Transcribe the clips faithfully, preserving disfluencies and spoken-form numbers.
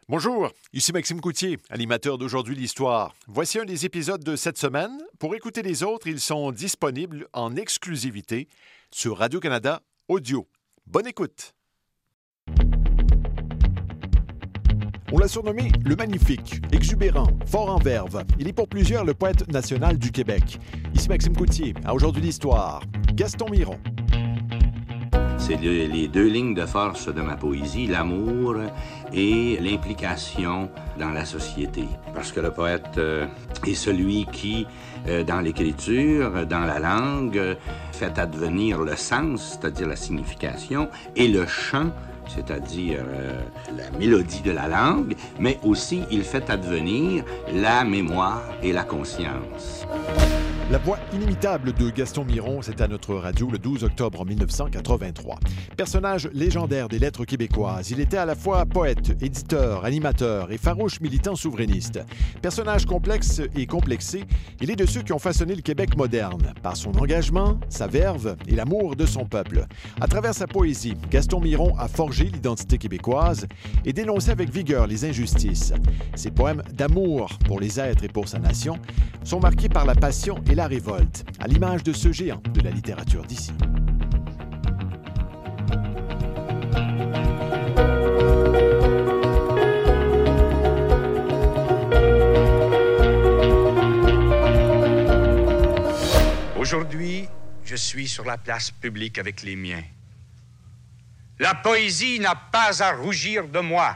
Bonjour, ici Maxime Coutier, animateur d'Aujourd'hui l'Histoire. Voici un des épisodes de cette semaine. Pour écouter les autres, ils sont disponibles en exclusivité sur Radio-Canada Audio. Bonne écoute! On l'a surnommé le Magnifique, exubérant, fort en verve. Il est pour plusieurs le poète national du Québec. Ici Maxime Coutier, à Aujourd'hui l'Histoire. Gaston Miron. C'est le, les deux lignes de force de ma poésie, l'amour et l'implication dans la société. Parce que le poète euh, est celui qui, euh, dans l'écriture, dans la langue, euh, fait advenir le sens, c'est-à-dire la signification, et le chant, c'est-à-dire euh, la mélodie de la langue, mais aussi il fait advenir la mémoire et la conscience. La voix inimitable de Gaston Miron, c'est à notre radio le douze octobre mille neuf cent quatre-vingt-trois. Personnage légendaire des lettres québécoises, il était à la fois poète, éditeur, animateur et farouche militant souverainiste. Personnage complexe et complexé, il est de ceux qui ont façonné le Québec moderne, par son engagement, sa verve et l'amour de son peuple. À travers sa poésie, Gaston Miron a forgé l'identité québécoise et dénoncé avec vigueur les injustices. Ses poèmes d'amour pour les êtres et pour sa nation sont marqués par la passion et la révolte, à l'image de ce géant de la littérature d'ici. Aujourd'hui, je suis sur la place publique avec les miens. La poésie n'a pas à rougir de moi.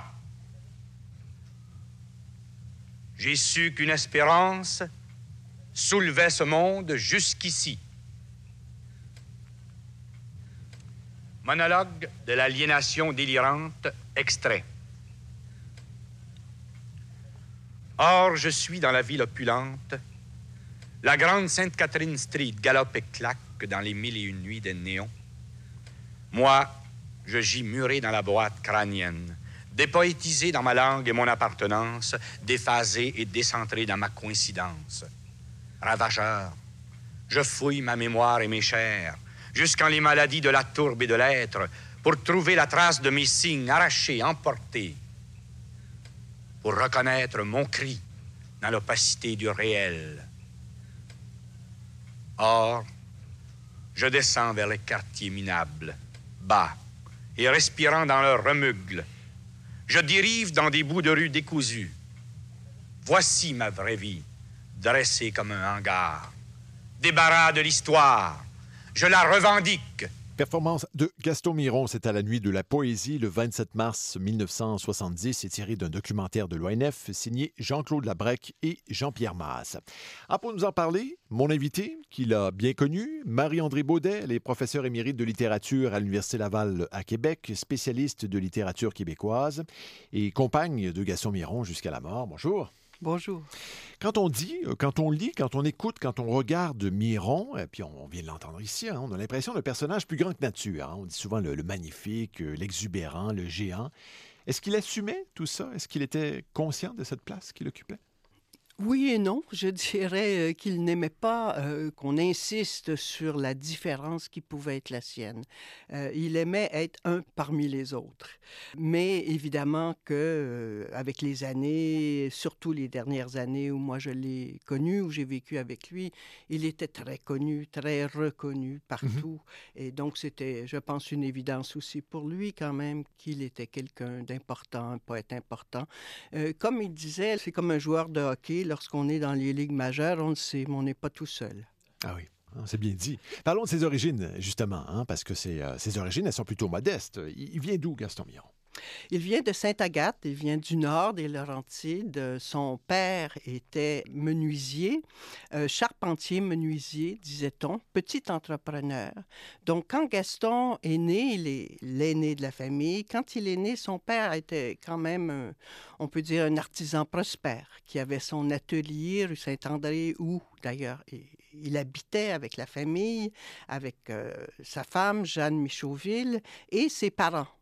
J'ai su qu'une espérance soulevait ce monde jusqu'ici. Monologue de l'aliénation délirante, extrait. Or, je suis dans la ville opulente. La grande Sainte-Catherine Street galope et claque dans les mille et une nuits des néons. Moi, je gis muré dans la boîte crânienne, dépoétisé dans ma langue et mon appartenance, déphasé et décentré dans ma coïncidence. Ravageur, je fouille ma mémoire et mes chairs, jusqu'en les maladies de la tourbe et de l'être, pour trouver la trace de mes signes arrachés, emportés, pour reconnaître mon cri dans l'opacité du réel. Or, je descends vers les quartiers minables, bas, et respirant dans leur remugle, je dérive dans des bouts de rue décousus. Voici ma vraie vie, dressée comme un hangar. Débarras de l'histoire, je la revendique. Performance de Gaston Miron, c'est à la nuit de la poésie le vingt-sept mars mille neuf cent soixante-dix. C'est tiré d'un documentaire de l'O N F signé Jean-Claude Labrec et Jean-Pierre Masse. Ah, pour nous en parler, mon invité, qui l'a bien connu, Marie-André Baudet, elle est professeure émérite de littérature à l'Université Laval à Québec, spécialiste de littérature québécoise et compagne de Gaston Miron jusqu'à la mort. Bonjour. Bonjour. Quand on dit, quand on lit, quand on écoute, quand on regarde Miron, et puis on vient de l'entendre ici, hein, on a l'impression d'un personnage plus grand que nature. Hein. On dit souvent le, le magnifique, l'exubérant, le géant. Est-ce qu'il assumait tout ça? Est-ce qu'il était conscient de cette place qu'il occupait? Oui et non. Je dirais qu'il n'aimait pas euh, qu'on insiste sur la différence qui pouvait être la sienne. Euh, il aimait être un parmi les autres. Mais évidemment que euh, avec les années, surtout les dernières années où moi je l'ai connu, où j'ai vécu avec lui, il était très connu, très reconnu partout. Mm-hmm. Et donc c'était, je pense, une évidence aussi pour lui quand même qu'il était quelqu'un d'important, un poète important. Euh, comme il disait, c'est comme un joueur de hockey. Lorsqu'on est dans les ligues majeures, on le sait, mais on n'est pas tout seul. Ah oui, c'est bien dit. Parlons de ses origines, justement, hein, parce que ses, euh, ses origines, elles sont plutôt modestes. Il, il vient d'où, Gaston Miron? Il vient de Sainte-Agathe, il vient du nord des Laurentides. Son père était menuisier, euh, charpentier menuisier, disait-on, petit entrepreneur. Donc, quand Gaston est né, il est l'aîné de la famille. Quand il est né, son père était quand même, un, on peut dire, un artisan prospère qui avait son atelier rue Saint-André où, d'ailleurs, il, il habitait avec la famille, avec euh, sa femme, Jeanne Michauville, et ses parents.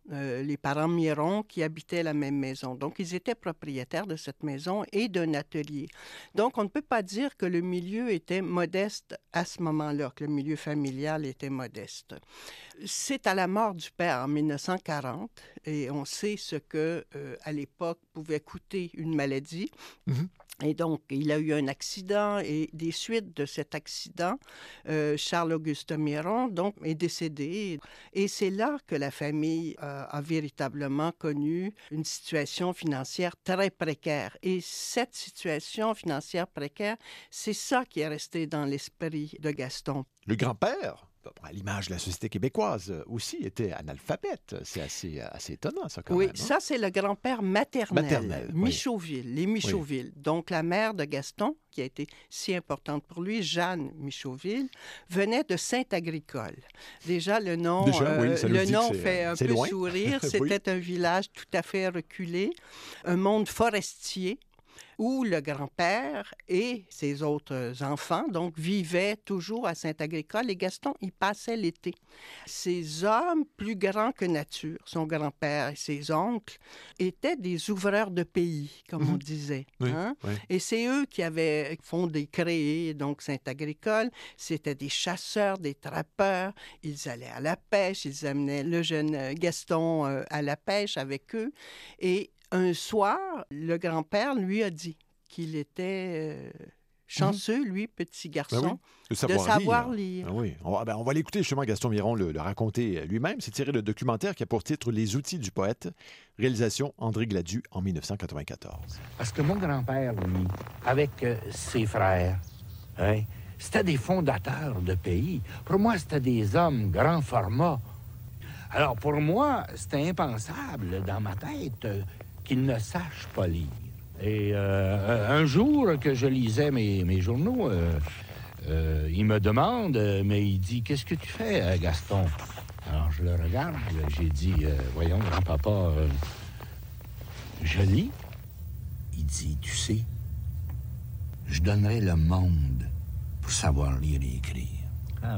euh, les parents Miron qui habitaient la même maison. Donc, ils étaient propriétaires de cette maison et d'un atelier. Donc, on ne peut pas dire que le milieu était modeste à ce moment-là, que le milieu familial était modeste. C'est à la mort du père en mille neuf cent quarante, et on sait ce que, euh, à l'époque, pouvait coûter une maladie. Mm-hmm. Et donc, il a eu un accident et des suites de cet accident, euh, Charles-Auguste Miron donc, est décédé. Et c'est là que la famille euh, a véritablement connu une situation financière très précaire. Et cette situation financière précaire, c'est ça qui est resté dans l'esprit de Gaston. Le grand-père, à l'image de la société québécoise, aussi était analphabète. C'est assez, assez étonnant, ça, quand oui, même. Oui, hein? Ça, c'est le grand-père maternel, maternel Michauville, oui. les Michauville. Oui. Donc, la mère de Gaston, qui a été si importante pour lui, Jeanne Michauville, venait de Saint-Agricole. Déjà, le nom, Déjà, euh, oui, le nom fait un peu loin. sourire. C'était oui. un village tout à fait reculé, un monde forestier, où le grand-père et ses autres enfants donc, vivaient toujours à Saint-Agricole et Gaston y passait l'été. Ces hommes plus grands que nature, son grand-père et ses oncles, étaient des ouvreurs de pays, comme mmh. on disait. Oui, hein? oui. Et c'est eux qui avaient fondé, créé donc Saint-Agricole. C'était des chasseurs, des trappeurs. Ils allaient à la pêche, ils amenaient le jeune Gaston euh, à la pêche avec eux. Et un soir, le grand-père lui a dit qu'il était euh, chanceux, lui, petit garçon, ben oui. de savoir, de savoir lire. lire. Ben oui. on, va, ben on va l'écouter justement, Gaston Miron le, le raconter lui-même. C'est tiré de documentaire qui a pour titre « Les outils du poète », réalisation André Gladu en mille neuf cent quatre-vingt-quatorze. Parce que mon grand-père, lui, avec euh, ses frères, hein, c'était des fondateurs de pays. Pour moi, c'était des hommes grand format. Alors, pour moi, c'était impensable dans ma tête euh, qu'il ne sache pas lire. Et euh, un jour que je lisais mes, mes journaux, euh, euh, il me demande, mais il dit « Qu'est-ce que tu fais, Gaston? » Alors, je le regarde, j'ai dit euh, « Voyons, grand-papa, euh, je lis. » Il dit « Tu sais, je donnerais le monde pour savoir lire et écrire. » Ah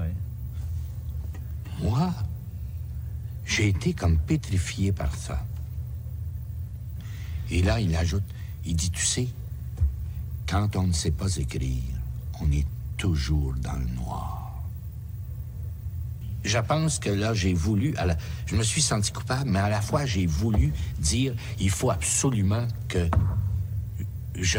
oui. Moi, j'ai été comme pétrifié par ça. Et là, il ajoute, il dit, tu sais, quand on ne sait pas écrire, on est toujours dans le noir. Je pense que là, j'ai voulu, à la, je me suis senti coupable, mais à la fois, j'ai voulu dire, il faut absolument que je,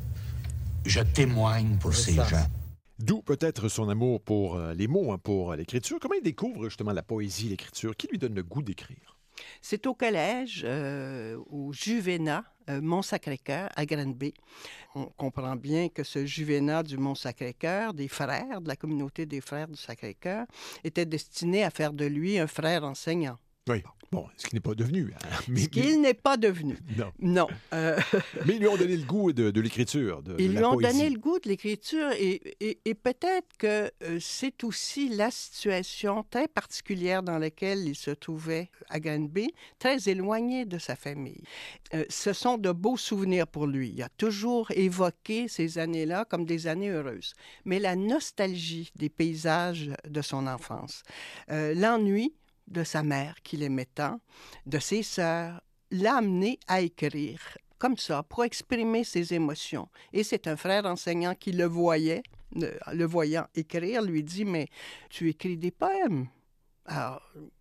je témoigne pour ces gens. D'où peut-être son amour pour les mots, hein, pour l'écriture. Comment il découvre justement la poésie, l'écriture? Qui lui donne le goût d'écrire? C'est au collège, euh, au Juvénat, euh, Mont-Sacré-Cœur, à Granby. On comprend bien que ce Juvénat du Mont-Sacré-Cœur, des frères, de la communauté des frères du Sacré-Cœur, était destiné à faire de lui un frère enseignant. Oui. Bon, ce qui n'est pas devenu. Hein. Mais, ce qu'il n'est pas devenu. Non. Non. Euh... Mais ils lui ont donné le goût de, de l'écriture, de, Ils de la lui ont poésie. donné le goût de l'écriture et, et, et peut-être que euh, c'est aussi la situation très particulière dans laquelle il se trouvait à Granby, très éloigné de sa famille. Euh, ce sont de beaux souvenirs pour lui. Il a toujours évoqué ces années-là comme des années heureuses. Mais la nostalgie des paysages de son enfance, euh, l'ennui de sa mère qu'il aimait tant, de ses sœurs, l'a amené à écrire comme ça, pour exprimer ses émotions. Et c'est un frère enseignant qui le voyait, le voyant écrire, lui dit « Mais tu écris des poèmes ». Alors,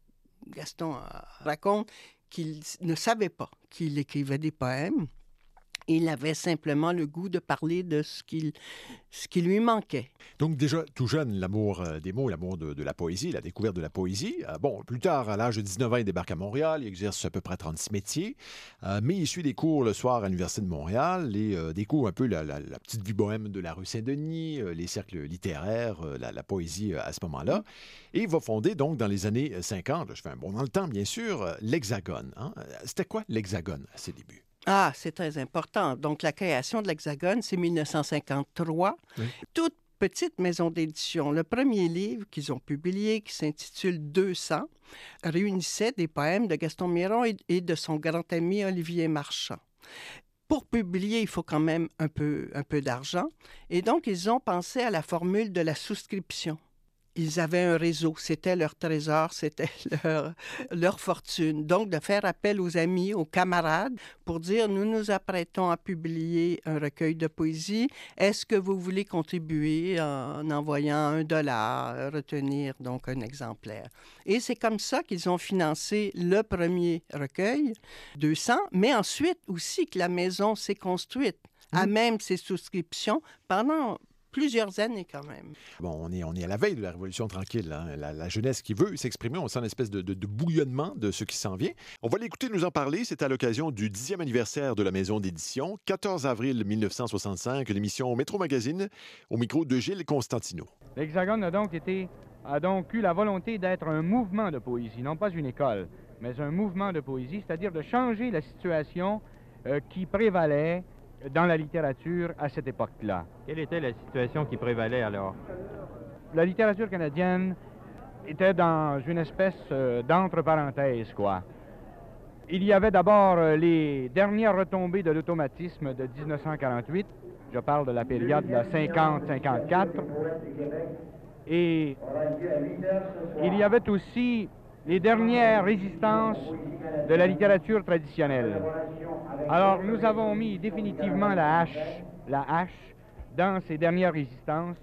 Gaston raconte qu'il ne savait pas qu'il écrivait des poèmes. Il avait simplement le goût de parler de ce, qu'il, ce qui lui manquait. Donc déjà, tout jeune, l'amour des mots, l'amour de, de la poésie, la découverte de la poésie. Euh, bon, plus tard, à l'âge de dix-neuf ans, il débarque à Montréal, il exerce à peu près trente-six métiers, euh, mais il suit des cours le soir à l'Université de Montréal et euh, découvre un peu la, la, la petite vie bohème de la rue Saint-Denis, euh, les cercles littéraires, euh, la, la poésie à ce moment-là. Et il va fonder donc dans les années cinquante, je fais un bond dans le temps bien sûr, l'Hexagone. Hein? C'était quoi l'Hexagone à ses débuts? Ah, c'est très important. Donc, la création de l'Hexagone, c'est mille neuf cent cinquante-trois. Oui. Toute petite maison d'édition. Le premier livre qu'ils ont publié, qui s'intitule deux cents, réunissait des poèmes de Gaston Miron et de son grand ami Olivier Marchand. Pour publier, il faut quand même un peu, un peu d'argent. Et donc, ils ont pensé à la formule de la souscription. ils avaient un réseau, c'était leur trésor, c'était leur, leur fortune. Donc, de faire appel aux amis, aux camarades, pour dire, nous nous apprêtons à publier un recueil de poésie. Est-ce que vous voulez contribuer en envoyant un dollar, retenir donc un exemplaire? Et c'est comme ça qu'ils ont financé le premier recueil, deux cents, mais ensuite aussi que la maison s'est construite, mmh. à même ses souscriptions pendant plusieurs années quand même. Bon, on est, on est à la veille de la Révolution tranquille. Hein? La, la jeunesse qui veut s'exprimer, on sent une espèce de, de, de bouillonnement de ce qui s'en vient. On va l'écouter nous en parler. C'est à l'occasion du dixième anniversaire de la maison d'édition, quatorze avril mille neuf cent soixante-cinq, l'émission Métro Magazine, au micro de Gilles Constantino. L'Hexagone a donc été, a donc eu la volonté d'être un mouvement de poésie, non pas une école, mais un mouvement de poésie, c'est-à-dire de changer la situation euh, qui prévalait dans la littérature à cette époque-là. Quelle était la situation qui prévalait alors? La littérature canadienne était dans une espèce euh, d'entre-parenthèse, quoi. Il y avait d'abord euh, les dernières retombées de l'automatisme de dix-neuf cent quarante-huit. Je parle de la période de cinquante cinquante-quatre. Et il y avait aussi les dernières résistances de la littérature traditionnelle. Alors, nous avons mis définitivement la hache, la hache dans ces dernières résistances.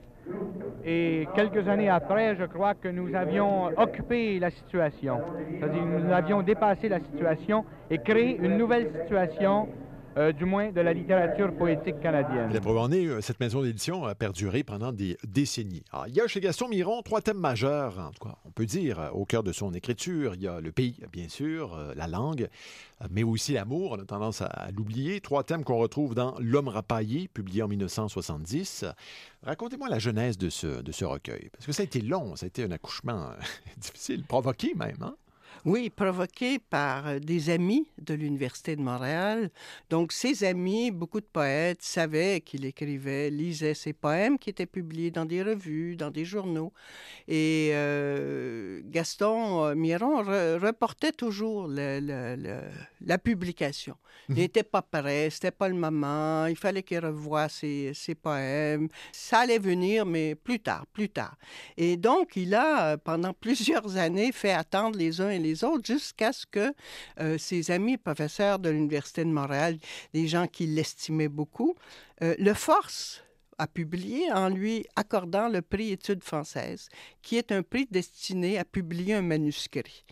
Et quelques années après, je crois que nous avions occupé la situation. C'est-à-dire que nous avions dépassé la situation et créé une nouvelle situation, Euh, du moins de la littérature poétique canadienne. La preuve en est, cette maison d'édition a perduré pendant des décennies. Alors, il y a chez Gaston Miron trois thèmes majeurs, en tout cas, on peut dire, au cœur de son écriture. Il y a le pays, bien sûr, euh, la langue, euh, mais aussi l'amour. On a tendance à, à l'oublier. Trois thèmes qu'on retrouve dans L'Homme rapaillé, publié en mille neuf cent soixante-dix. Racontez-moi la genèse de ce, de ce recueil, parce que ça a été long, ça a été un accouchement difficile, provoqué même, hein? Oui, provoqué par des amis de l'Université de Montréal. Donc, ces amis, beaucoup de poètes, savaient qu'il écrivait, lisaient ses poèmes qui étaient publiés dans des revues, dans des journaux. Et euh, Gaston Miron re- reportait toujours le, le, le, la publication. Il n'était pas prêt, c'était pas le moment, il fallait qu'il revoie ses, ses poèmes. Ça allait venir, mais plus tard, plus tard. Et donc, il a, pendant plusieurs années, fait attendre les uns et les autres jusqu'à ce que euh, ses amis professeurs de l'Université de Montréal, des gens qui l'estimaient beaucoup, euh, le forcent à publier en lui accordant le prix Études françaises, qui est un prix destiné à publier un manuscrit.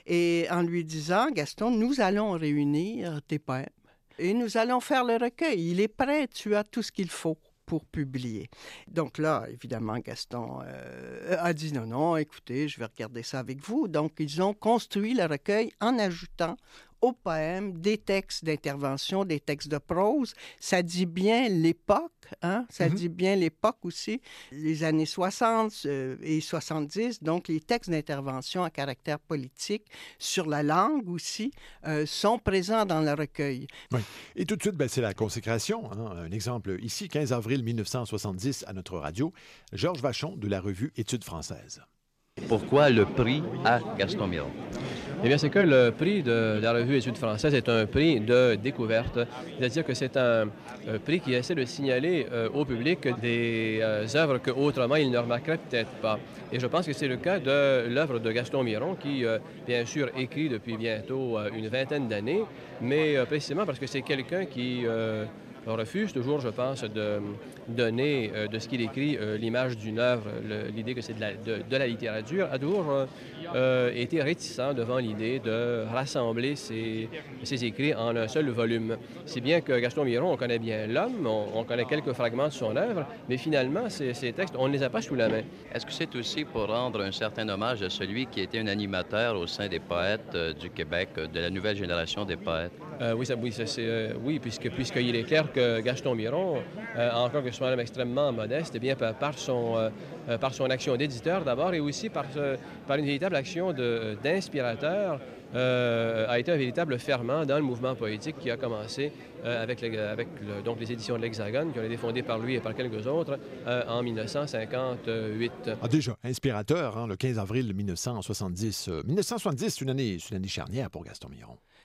Et en lui disant, Gaston, nous allons réunir tes poèmes et nous allons faire le recueil. Il est prêt, tu as tout ce qu'il faut pour publier. Donc là, évidemment, Gaston euh, a dit non, non, écoutez, je vais regarder ça avec vous. Donc, ils ont construit le recueil en ajoutant aux poèmes des textes d'intervention, des textes de prose. Ça dit bien l'époque, hein? Ça mm-hmm. dit bien l'époque aussi, les années soixante euh, et soixante-dix. Donc, les textes d'intervention à caractère politique sur la langue aussi euh, sont présents dans le recueil. Oui. Et tout de suite, ben, c'est la consécration. Hein? Un exemple ici, quinze avril mille neuf cent soixante-dix, à notre radio, Georges Vachon de la revue Études françaises. Pourquoi le prix à Gaston Miron? Eh bien, c'est que le prix de la revue Études françaises est un prix de découverte. C'est-à-dire que c'est un, un prix qui essaie de signaler euh, au public des euh, œuvres qu'autrement il ne remarquerait peut-être pas. Et je pense que c'est le cas de l'œuvre de Gaston Miron, qui, euh, bien sûr, écrit depuis bientôt euh, une vingtaine d'années, mais euh, précisément parce que c'est quelqu'un qui euh, refuse toujours, je pense, de donner euh, de ce qu'il écrit euh, l'image d'une œuvre, le, l'idée que c'est de la, de, de la littérature, a toujours euh, euh, été réticent devant l'idée de rassembler ses, ses écrits en un seul volume. Si bien que Gaston Miron, on connaît bien l'homme, on, on connaît quelques fragments de son œuvre, mais finalement, ces, ces textes, on ne les a pas sous la main. Est-ce que c'est aussi pour rendre un certain hommage à celui qui était un animateur au sein des poètes euh, du Québec, euh, de la nouvelle génération des poètes? Euh, oui, ça, oui, ça, c'est, euh, oui, puisque, puisqu'il est clair que Gaston Miron, euh, encore que ce soit un homme extrêmement modeste, eh bien, par son, euh, par son action d'éditeur d'abord et aussi par, euh, par une véritable action de, d'inspirateur, euh, a été un véritable ferment dans le mouvement poétique qui a commencé euh, avec, les, avec le, donc les éditions de l'Hexagone, qui ont été fondées par lui et par quelques autres euh, en mille neuf cent cinquante-huit. Ah, déjà, inspirateur, hein, le quinze avril mille neuf cent soixante-dix. Euh, mille neuf cent soixante-dix, c'est une année, c'est une année charnière pour Gaston Miron.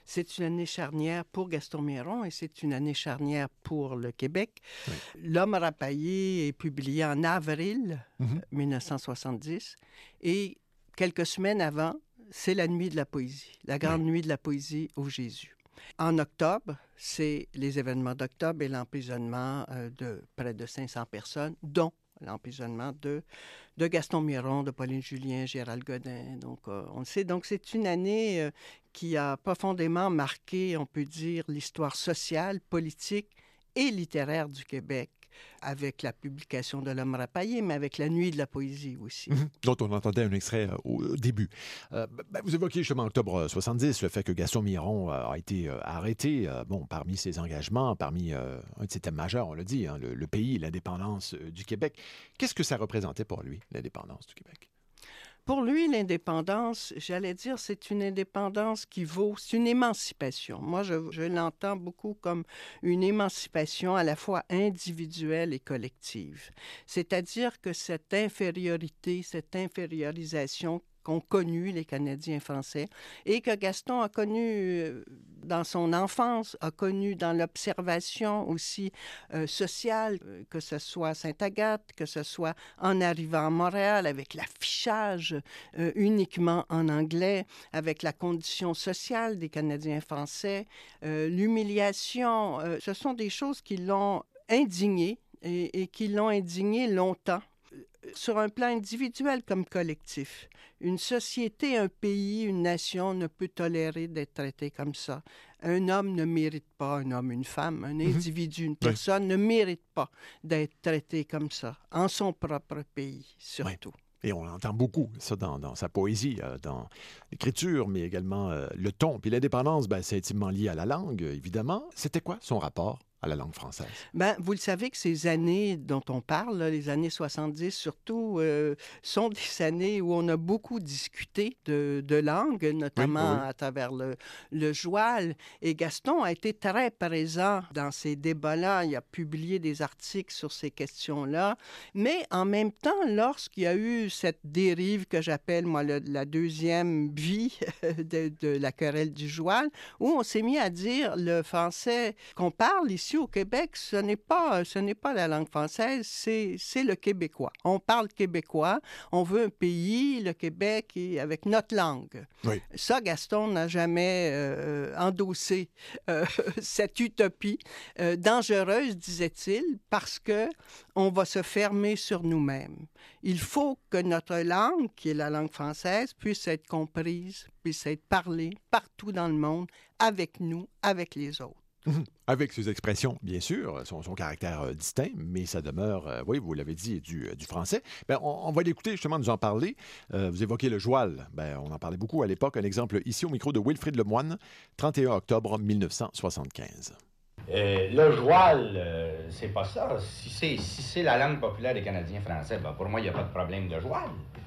C'est une année charnière pour Gaston Miron et c'est une année charnière pour le Québec. Oui. L'Homme rapaillé est publié en avril mm-hmm. dix-neuf cent soixante-dix et quelques semaines avant, c'est la Nuit de la poésie, la Grande oui. Nuit de la poésie au Jésus. En octobre, c'est les événements d'octobre et l'emprisonnement euh, de près de cinq cents personnes, dont l'emprisonnement de, de Gaston Miron, de Pauline Julien, Gérald Godin. Donc, euh, on le sait. Donc, c'est une année euh, qui a profondément marqué, on peut dire, l'histoire sociale, politique et littéraire du Québec, avec la publication de L'Homme rapaillé, mais avec la Nuit de la poésie aussi. Mmh, dont on entendait un extrait euh, au début. Euh, ben, vous évoquiez justement octobre soixante-dix, le fait que Gaston Miron euh, a été euh, arrêté. Euh, bon, parmi ses engagements, parmi euh, un de ses thèmes majeurs, on l'a dit, hein, le, le pays, l'indépendance euh, du Québec. Qu'est-ce que ça représentait pour lui, l'indépendance du Québec? Pour lui, l'indépendance, j'allais dire, c'est une indépendance qui vaut, c'est une émancipation. Moi, je, je l'entends beaucoup comme une émancipation à la fois individuelle et collective. C'est-à-dire que cette infériorité, cette infériorisation qu'ont connu les Canadiens français et que Gaston a connu dans son enfance, a connu dans l'observation aussi euh, sociale, que ce soit à Sainte-Agathe, que ce soit en arrivant à Montréal avec l'affichage euh, uniquement en anglais, avec la condition sociale des Canadiens français, euh, l'humiliation, euh, ce sont des choses qui l'ont indigné et, et qui l'ont indigné longtemps. Sur un plan individuel comme collectif. Une société, un pays, une nation ne peut tolérer d'être traité comme ça. Un homme ne mérite pas, un homme, une femme, un individu, une personne oui. ne mérite pas d'être traité comme ça, en son propre pays, surtout. Oui. Et on entend beaucoup ça dans, dans sa poésie, euh, dans l'écriture, mais également euh, le ton. Puis l'indépendance, ben, c'est intimement lié à la langue, évidemment. C'était quoi son rapport à la langue française? Bien, vous le savez que ces années dont on parle, là, les années soixante-dix surtout, euh, sont des années où on a beaucoup discuté de, de langue, notamment oui, oui. à travers le, le joual. Et Gaston a été très présent dans ces débats-là. Il a publié des articles sur ces questions-là. Mais en même temps, lorsqu'il y a eu cette dérive que j'appelle, moi, le, la deuxième vie de, de la querelle du joual, où on s'est mis à dire le français qu'on parle ici au Québec, ce n'est pas, ce n'est pas la langue française, c'est, c'est le québécois. On parle québécois, on veut un pays, le Québec, et avec notre langue. Oui. Ça, Gaston n'a jamais euh, endossé euh, cette utopie euh, dangereuse, disait-il, parce que on va se fermer sur nous-mêmes. Il faut que notre langue, qui est la langue française, puisse être comprise, puisse être parlée partout dans le monde, avec nous, avec les autres. Avec ses expressions, bien sûr, son, son caractère euh, distinct, mais ça demeure, euh, oui, vous l'avez dit, du, euh, du français. Bien, on, on va l'écouter, justement, nous en parler. Euh, vous évoquez le joual. Bien, on en parlait beaucoup à l'époque. Un exemple ici au micro de Wilfrid Lemoine, trente et un octobre dix-neuf cent soixante-quinze. Euh, le joual, euh, c'est pas ça. Si c'est, si c'est la langue populaire des Canadiens français, ben pour moi, il n'y a pas de problème de joual.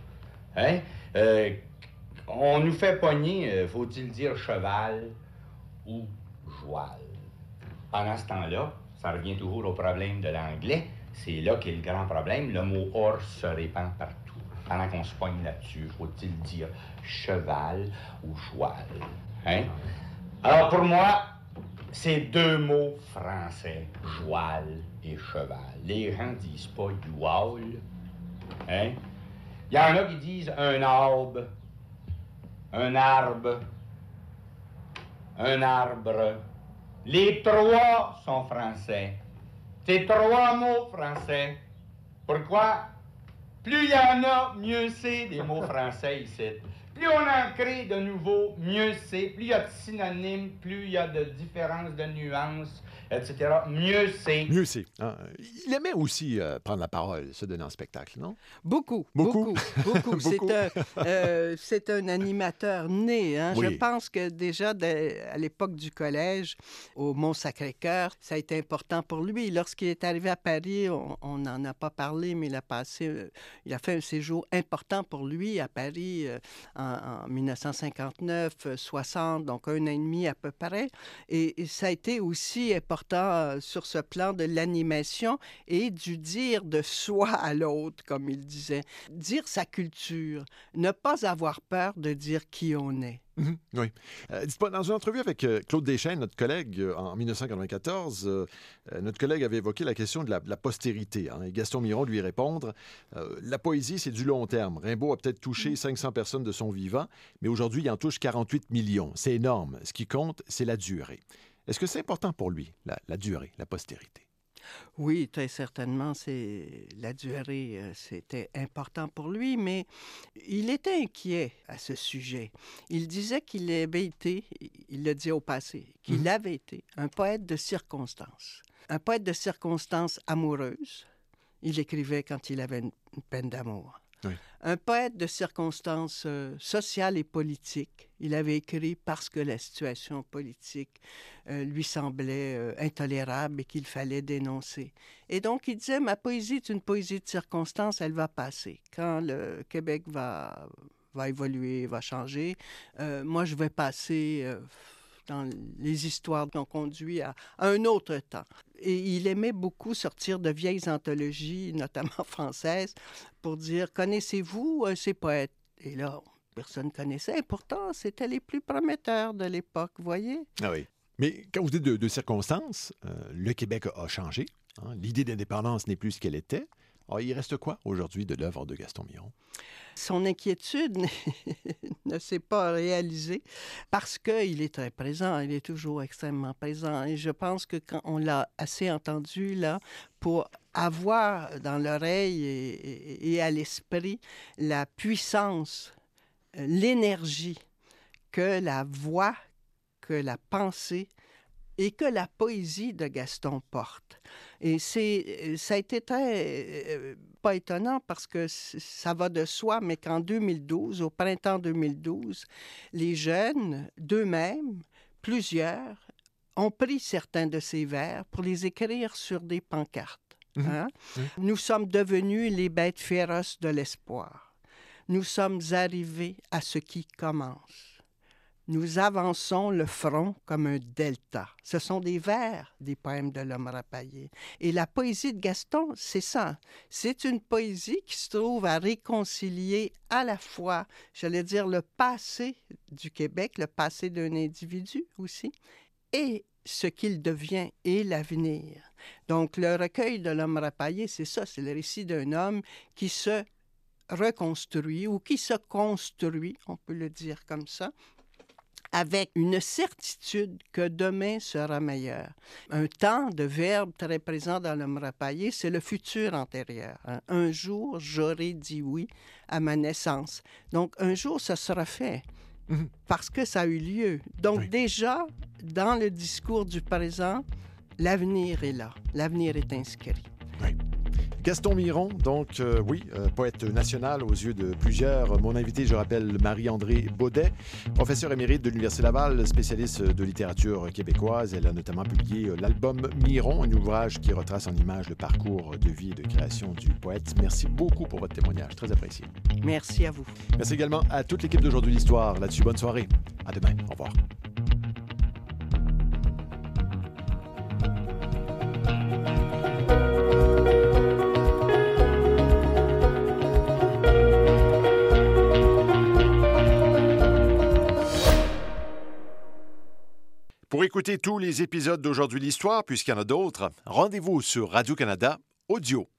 Hein? Euh, on nous fait pogner, euh, faut-il dire cheval ou joual? Pendant ce temps-là, ça revient toujours au problème de l'anglais. C'est là qu'est le grand problème. Le mot « horse » se répand partout. Pendant qu'on se pogne là-dessus, faut-il dire cheval ou joual? Hein? Alors pour moi, c'est deux mots français, joual et cheval. Les gens ne disent pas joual. Hein? Il y en a qui disent un arbre, un arbre, un arbre. Les trois sont français. C'est trois mots français. Pourquoi? Plus il y en a, mieux c'est des mots français ici. Plus on en crée de nouveaux, mieux c'est. Plus il y a de synonymes, plus il y a de différences de nuances, et cetera, mieux c'est. Mieux c'est. Hein? Il aimait aussi euh, prendre la parole, se donner en spectacle, non? Beaucoup, beaucoup, beaucoup. beaucoup. C'est, un, euh, c'est un animateur né. Hein? Oui. Je pense que déjà, de, à l'époque du collège, au Mont-Sacré-Cœur, ça a été important pour lui. Lorsqu'il est arrivé à Paris, on n'en a pas parlé, mais il a passé, euh, il a fait un séjour important pour lui à Paris euh, en en dix-neuf cent cinquante-neuf soixante, donc un an et demi à peu près. Et, et ça a été aussi important euh, sur ce plan de l'animation et du dire de soi à l'autre, comme il disait. Dire sa culture, ne pas avoir peur de dire qui on est. Mmh, oui. Euh, dites-moi, dans une entrevue avec euh, Claude Deschênes, notre collègue, euh, en dix-neuf cent quatre-vingt-quatorze, euh, euh, notre collègue avait évoqué la question de la, de la postérité. Hein, et Gaston Miron lui répondre euh, la poésie, c'est du long terme. Rimbaud a peut-être touché cinq cents personnes de son vivant, mais aujourd'hui, il en touche quarante-huit millions. C'est énorme. Ce qui compte, c'est la durée. Est-ce que c'est important pour lui, la, la durée, la postérité? Oui, très certainement, c'est la durée, euh, c'était important pour lui, mais il était inquiet à ce sujet. Il disait qu'il avait été, il le dit au passé, qu'il mmh. avait été un poète de circonstances, un poète de circonstances amoureuses. Il écrivait quand il avait une, une peine d'amour. Oui. Un poète de circonstances euh, sociales et politiques. Il avait écrit parce que la situation politique euh, lui semblait euh, intolérable et qu'il fallait dénoncer. Et donc, il disait, ma poésie est une poésie de circonstances, elle va passer. Quand le Québec va, va évoluer, va changer, euh, moi, je vais passer... Euh, dans les histoires qui ont conduit à, à un autre temps. Et il aimait beaucoup sortir de vieilles anthologies, notamment françaises, pour dire « Connaissez-vous euh, ces poètes? » Et là, personne ne connaissait. Et pourtant, c'était les plus prometteurs de l'époque, vous voyez? Ah oui. Mais quand vous dites de, de circonstances, euh, le Québec a changé. Hein? L'idée d'indépendance n'est plus ce qu'elle était. Alors, il reste quoi aujourd'hui de l'œuvre de Gaston Miron? Son inquiétude ne s'est pas réalisée parce qu'il est très présent, il est toujours extrêmement présent. Et je pense que quand on l'a assez entendu, là, pour avoir dans l'oreille et, et, et à l'esprit la puissance, l'énergie que la voix, que la pensée et que la poésie de Gaston porte. Et c'est, ça a été très, euh, pas étonnant parce que ça va de soi, mais qu'en deux mille douze, au printemps deux mille douze, les jeunes, d'eux-mêmes, plusieurs, ont pris certains de ces vers pour les écrire sur des pancartes. Mmh. Hein? Mmh. Nous sommes devenus les bêtes féroces de l'espoir. Nous sommes arrivés à ce qui commence. Nous avançons le front comme un delta. Ce sont des vers des poèmes de l'homme rapaillé. Et la poésie de Gaston, c'est ça. C'est une poésie qui se trouve à réconcilier à la fois, j'allais dire, le passé du Québec, le passé d'un individu aussi, et ce qu'il devient et l'avenir. Donc, le recueil de l'homme rapaillé, c'est ça, c'est le récit d'un homme qui se reconstruit ou qui se construit, on peut le dire comme ça, avec une certitude que demain sera meilleur. Un temps de verbe très présent dans l'homme rapaillé, c'est le futur antérieur. Hein? Un jour, j'aurai dit oui à ma naissance. Donc, un jour, ça sera fait mmh. parce que ça a eu lieu. Donc, oui. déjà, dans le discours du présent, l'avenir est là. L'avenir est inscrit. Oui. Gaston Miron, donc, euh, oui, euh, poète national aux yeux de plusieurs. Mon invité, je rappelle, Marie-André Baudet, professeure émérite de l'Université Laval, spécialiste de littérature québécoise. Elle a notamment publié euh, l'album Miron, un ouvrage qui retrace en images le parcours de vie et de création du poète. Merci beaucoup pour votre témoignage, très apprécié. Merci à vous. Merci également à toute l'équipe d'Aujourd'hui l'Histoire. Là-dessus, bonne soirée. À demain. Au revoir. Pour écouter tous les épisodes d'Aujourd'hui l'Histoire, puisqu'il y en a d'autres, rendez-vous sur Radio-Canada Audio.